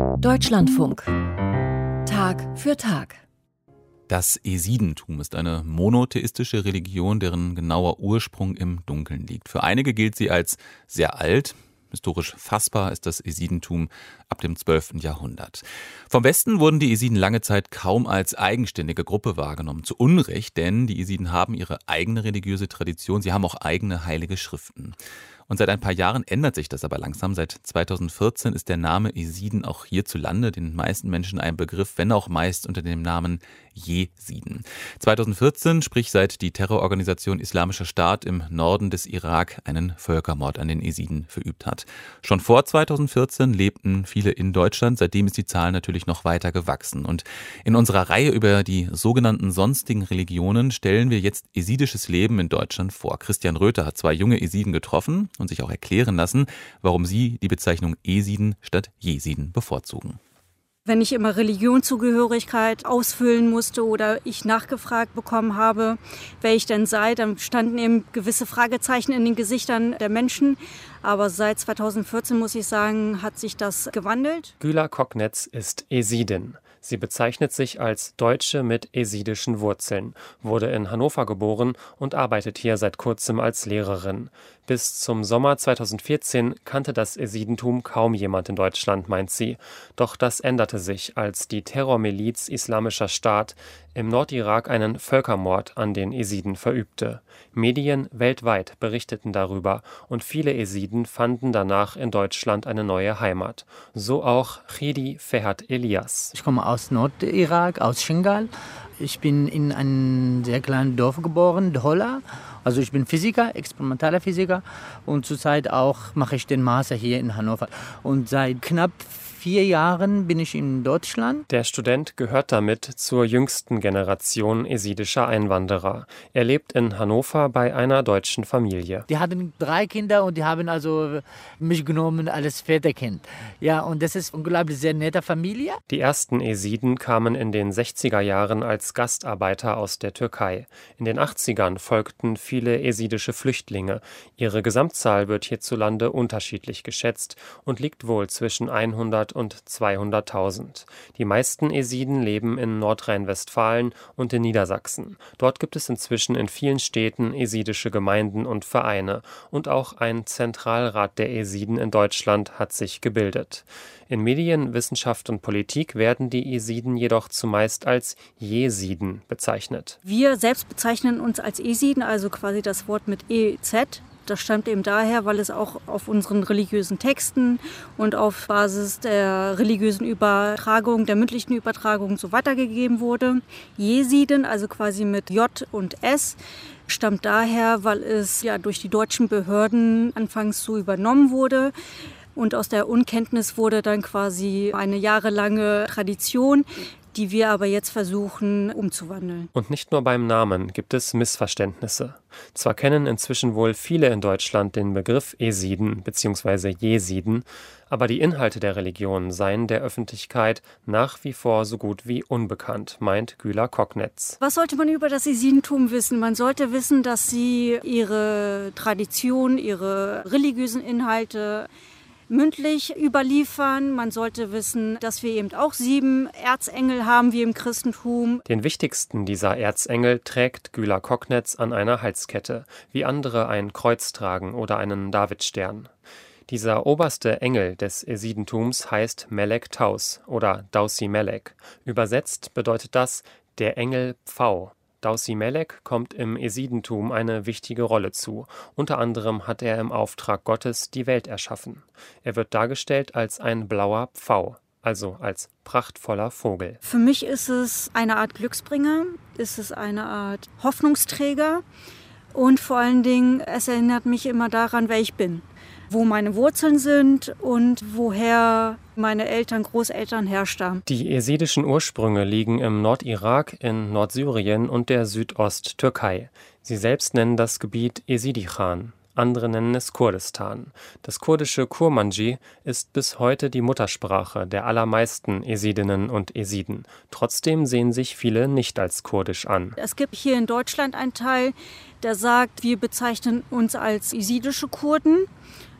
Deutschlandfunk. Tag für Tag. Das Esidentum ist eine monotheistische Religion, deren genauer Ursprung im Dunkeln liegt. Für einige gilt sie als sehr alt. Historisch fassbar ist das Esidentum ab dem 12. Jahrhundert. Vom Westen wurden die Esiden lange Zeit kaum als eigenständige Gruppe wahrgenommen. Zu Unrecht, denn die Esiden haben ihre eigene religiöse Tradition, sie haben auch eigene heilige Schriften. Und seit ein paar Jahren ändert sich das aber langsam. Seit 2014 ist der Name Esiden auch hierzulande den meisten Menschen ein Begriff, wenn auch meist unter dem Namen Jesiden. 2014, sprich seit die Terrororganisation Islamischer Staat im Norden des Irak einen Völkermord an den Esiden verübt hat. Schon vor 2014 lebten viele in Deutschland, seitdem ist die Zahl natürlich noch weiter gewachsen. Und in unserer Reihe über die sogenannten sonstigen Religionen stellen wir jetzt esidisches Leben in Deutschland vor. Christian Röther hat 2 junge Esiden getroffen und sich auch erklären lassen, warum sie die Bezeichnung Esiden statt Jesiden bevorzugen. Wenn ich immer Religionszugehörigkeit ausfüllen musste oder ich nachgefragt bekommen habe, wer ich denn sei, dann standen eben gewisse Fragezeichen in den Gesichtern der Menschen. Aber seit 2014, muss ich sagen, hat sich das gewandelt. Güla Kognetz ist Esidin. Sie bezeichnet sich als Deutsche mit esidischen Wurzeln, wurde in Hannover geboren und arbeitet hier seit kurzem als Lehrerin. Bis zum Sommer 2014 kannte das Esidentum kaum jemand in Deutschland, meint sie. Doch das änderte sich, als die Terrormiliz Islamischer Staat im Nordirak einen Völkermord an den Esiden verübte. Medien weltweit berichteten darüber und viele Esiden fanden danach in Deutschland eine neue Heimat. So auch Chidi Ferhat Elias. Ich komme aus Nordirak, aus Shingal. Ich bin in einem sehr kleinen Dorf geboren, Dhola. Also ich bin Physiker, experimentaler Physiker und zurzeit auch mache ich den Master hier in Hannover. Und seit knapp 4 Jahren bin ich in Deutschland. Der Student gehört damit zur jüngsten Generation esidischer Einwanderer. Er lebt in Hannover bei einer deutschen Familie. Die hatten 3 Kinder und die haben also mich genommen als Väterkind. Ja, und das ist unglaublich sehr nette Familie. Die ersten Esiden kamen in den 60er Jahren als Gastarbeiter aus der Türkei. In den 80ern folgten viele esidische Flüchtlinge. Ihre Gesamtzahl wird hierzulande unterschiedlich geschätzt und liegt wohl zwischen 100 und 200.000. Die meisten Esiden leben in Nordrhein-Westfalen und in Niedersachsen. Dort gibt es inzwischen in vielen Städten esidische Gemeinden und Vereine. Und auch ein Zentralrat der Esiden in Deutschland hat sich gebildet. In Medien, Wissenschaft und Politik werden die Esiden jedoch zumeist als Jesiden bezeichnet. Wir selbst bezeichnen uns als Esiden, also quasi das Wort mit EZ. Das stammt eben daher, weil es auch auf unseren religiösen Texten und auf Basis der religiösen Übertragung, der mündlichen Übertragung so weitergegeben wurde. Jesiden, also quasi mit J und S, stammt daher, weil es ja durch die deutschen Behörden anfangs so übernommen wurde. Und aus der Unkenntnis wurde dann quasi eine jahrelange Tradition, die wir aber jetzt versuchen umzuwandeln. Und nicht nur beim Namen gibt es Missverständnisse. Zwar kennen inzwischen wohl viele in Deutschland den Begriff Esiden bzw. Jesiden, aber die Inhalte der Religion seien der Öffentlichkeit nach wie vor so gut wie unbekannt, meint Güla Kognetz. Was sollte man über das Esidentum wissen? Man sollte wissen, dass sie ihre Tradition, ihre religiösen Inhalte mündlich überliefern. Man sollte wissen, dass wir eben auch 7 Erzengel haben, wie im Christentum. Den wichtigsten dieser Erzengel trägt Güla Kognetz an einer Halskette, wie andere ein Kreuz tragen oder einen Davidstern. Dieser oberste Engel des Esidentums heißt Melek Taus oder Dausi Melek. Übersetzt bedeutet das der Engel Pfau. Dausi Melek kommt im Esidentum eine wichtige Rolle zu. Unter anderem hat er im Auftrag Gottes die Welt erschaffen. Er wird dargestellt als ein blauer Pfau, also als prachtvoller Vogel. Für mich ist es eine Art Glücksbringer, ist es eine Art Hoffnungsträger und vor allen Dingen, es erinnert mich immer daran, wer ich bin, wo meine Wurzeln sind und woher meine Eltern, Großeltern herstammen. Die esidischen Ursprünge liegen im Nordirak, in Nordsyrien und der Südosttürkei. Sie selbst nennen das Gebiet Esidichan. Andere nennen es Kurdistan. Das kurdische Kurmanji ist bis heute die Muttersprache der allermeisten Esidinnen und Esiden. Trotzdem sehen sich viele nicht als kurdisch an. Es gibt hier in Deutschland einen Teil, der sagt, wir bezeichnen uns als esidische Kurden.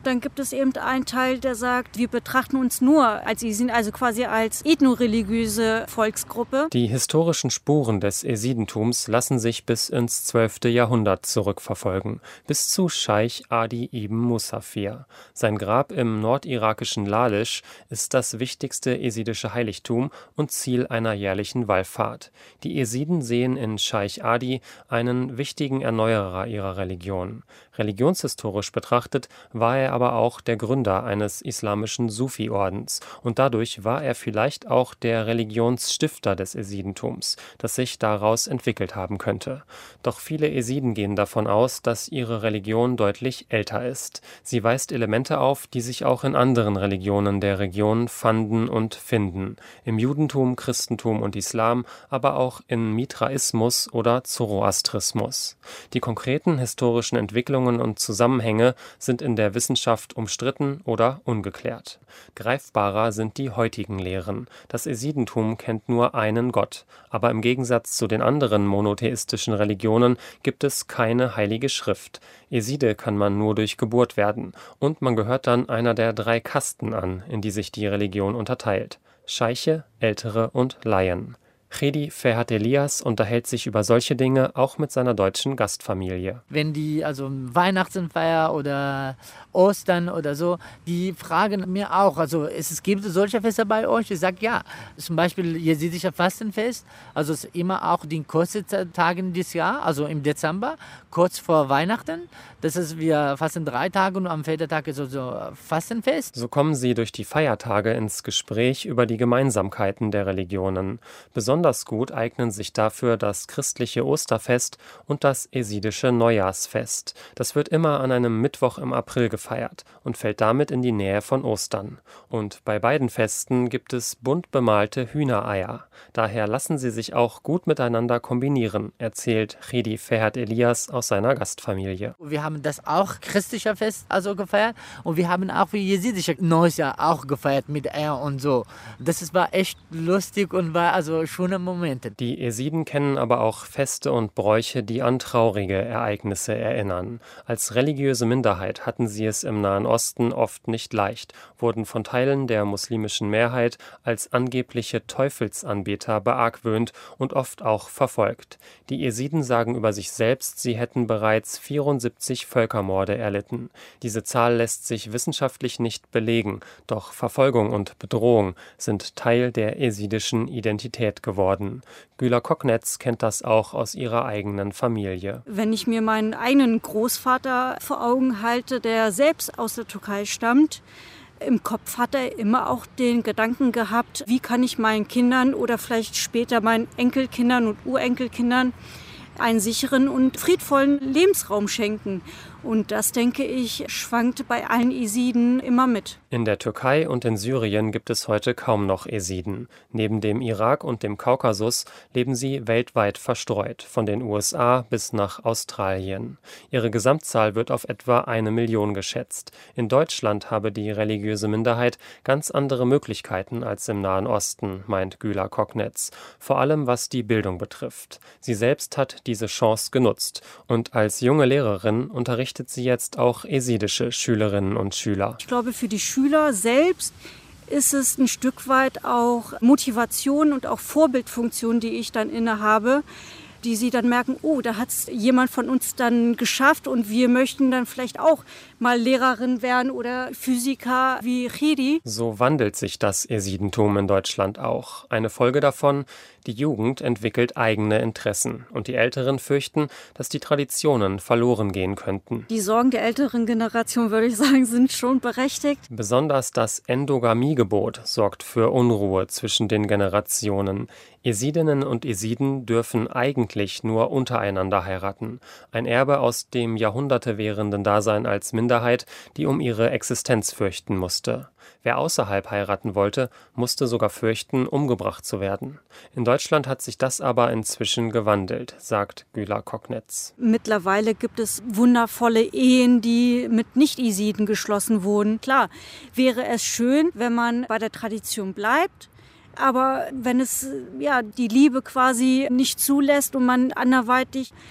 Dann gibt es eben einen Teil, der sagt, wir betrachten uns nur als Jesiden, also quasi als ethnoreligiöse Volksgruppe. Die historischen Spuren des Jesidentums lassen sich bis ins 12. Jahrhundert zurückverfolgen, bis zu Scheich Adi ibn Musafir. Sein Grab im nordirakischen Lalisch ist das wichtigste jesidische Heiligtum und Ziel einer jährlichen Wallfahrt. Die Jesiden sehen in Scheich Adi einen wichtigen Erneuerer ihrer Religion. Religionshistorisch betrachtet war er aber auch der Gründer eines islamischen Sufi-Ordens und dadurch war er vielleicht auch der Religionsstifter des Jesidentums, das sich daraus entwickelt haben könnte. Doch viele Jesiden gehen davon aus, dass ihre Religion deutlich älter ist. Sie weist Elemente auf, die sich auch in anderen Religionen der Region fanden und finden. Im Judentum, Christentum und Islam, aber auch in Mitraismus oder Zoroastrismus. Die konkreten historischen Entwicklungen und Zusammenhänge sind in der Wissenschaft umstritten oder ungeklärt. Greifbarer sind die heutigen Lehren. Das Jesidentum kennt nur einen Gott, aber im Gegensatz zu den anderen monotheistischen Religionen gibt es keine heilige Schrift. Jeside kann man nur durch Geburt werden und man gehört dann einer der 3 Kasten an, in die sich die Religion unterteilt: Scheiche, Ältere und Laien. Chedi Ferhat Elias unterhält sich über solche Dinge auch mit seiner deutschen Gastfamilie. Wenn die also Weihnachtsfeier oder Ostern oder so, die fragen mir auch, also gibt es solche Feste bei euch? Ich sage ja. Zum Beispiel jesidische Fastenfest, also es ist immer auch die kurzen Tagen des Jahres, also im Dezember, kurz vor Weihnachten. Das ist, wir fasten 3 Tage und am 4. Tag ist so Fastenfest. So kommen sie durch die Feiertage ins Gespräch über die Gemeinsamkeiten der Religionen. Besonders gut eignen sich dafür das christliche Osterfest und das jesidische Neujahrsfest. Das wird immer an einem Mittwoch im April gefeiert und fällt damit in die Nähe von Ostern. Und bei beiden Festen gibt es bunt bemalte Hühnereier. Daher lassen sie sich auch gut miteinander kombinieren, erzählt Chedi Ferhat Elias aus seiner Gastfamilie. Wir haben das auch christliche Fest also gefeiert und wir haben auch wie jesidische Neujahr auch gefeiert mit und so. Das war echt lustig und war also schöne Momente. Die Jesiden kennen aber auch Feste und Bräuche, die an traurige Ereignisse erinnern. Als religiöse Minderheit hatten sie es im Nahen Osten oft nicht leicht, wurden von Teilen der muslimischen Mehrheit als angebliche Teufelsanbeter beargwöhnt und oft auch verfolgt. Die Jesiden sagen über sich selbst, sie hätten bereits 74 Völkermorde erlitten. Diese Zahl lässt sich wissenschaftlich nicht belegen, doch Verfolgung und Bedrohung sind Teil der jesidischen Identität geworden. Güla Koknetz kennt das auch aus ihrer eigenen Familie. Wenn ich mir meinen eigenen Großvater vor Augen halte, der selbst aus der Türkei stammt, im Kopf hat er immer auch den Gedanken gehabt, wie kann ich meinen Kindern oder vielleicht später meinen Enkelkindern und Urenkelkindern einen sicheren und friedvollen Lebensraum schenken. Und das, denke ich, schwankt bei allen Jesiden immer mit. In der Türkei und in Syrien gibt es heute kaum noch Jesiden. Neben dem Irak und dem Kaukasus leben sie weltweit verstreut, von den USA bis nach Australien. Ihre Gesamtzahl wird auf etwa 1 Million geschätzt. In Deutschland habe die religiöse Minderheit ganz andere Möglichkeiten als im Nahen Osten, meint Güla Koknetz. Vor allem was die Bildung betrifft. Sie selbst hat diese Chance genutzt und als junge Lehrerin unterrichtet sie jetzt auch jesidische Schülerinnen und Schüler. Ich glaube, für die Schüler selbst ist es ein Stück weit auch Motivation und auch Vorbildfunktion, die ich dann innehabe, die sie dann merken, oh, da hat es jemand von uns dann geschafft und wir möchten dann vielleicht auch mal Lehrerin werden oder Physiker wie Chedi. So wandelt sich das Jesidentum in Deutschland auch. Eine Folge davon: die Jugend entwickelt eigene Interessen und die Älteren fürchten, dass die Traditionen verloren gehen könnten. Die Sorgen der älteren Generation, würde ich sagen, sind schon berechtigt. Besonders das Endogamiegebot sorgt für Unruhe zwischen den Generationen. Jesidinnen und Jesiden dürfen eigentlich nur untereinander heiraten. Ein Erbe aus dem Jahrhunderte währenden Dasein als Minderheit, die um ihre Existenz fürchten musste. Wer außerhalb heiraten wollte, musste sogar fürchten, umgebracht zu werden. In Deutschland hat sich das aber inzwischen gewandelt, sagt Güla Koknetz. Mittlerweile gibt es wundervolle Ehen, die mit Nicht-Jesiden geschlossen wurden. Klar, wäre es schön, wenn man bei der Tradition bleibt. Aber wenn es die Liebe quasi nicht zulässt und man anderweitig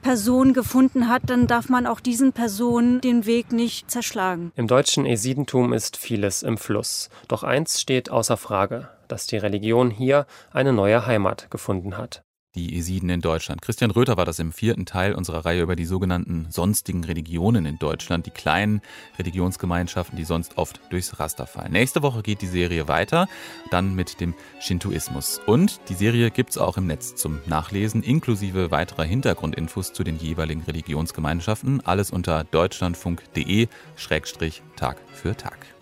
Person gefunden hat, dann darf man auch diesen Personen den Weg nicht zerschlagen. Im deutschen Esidentum ist vieles im Fluss. Doch eins steht außer Frage, dass die Religion hier eine neue Heimat gefunden hat. Die Esiden in Deutschland. Christian Röther war das im 4. Teil unserer Reihe über die sogenannten sonstigen Religionen in Deutschland, die kleinen Religionsgemeinschaften, die sonst oft durchs Raster fallen. Nächste Woche geht die Serie weiter, dann mit dem Shintoismus. Und die Serie gibt's auch im Netz zum Nachlesen, inklusive weiterer Hintergrundinfos zu den jeweiligen Religionsgemeinschaften. Alles unter deutschlandfunk.de/Tag für Tag.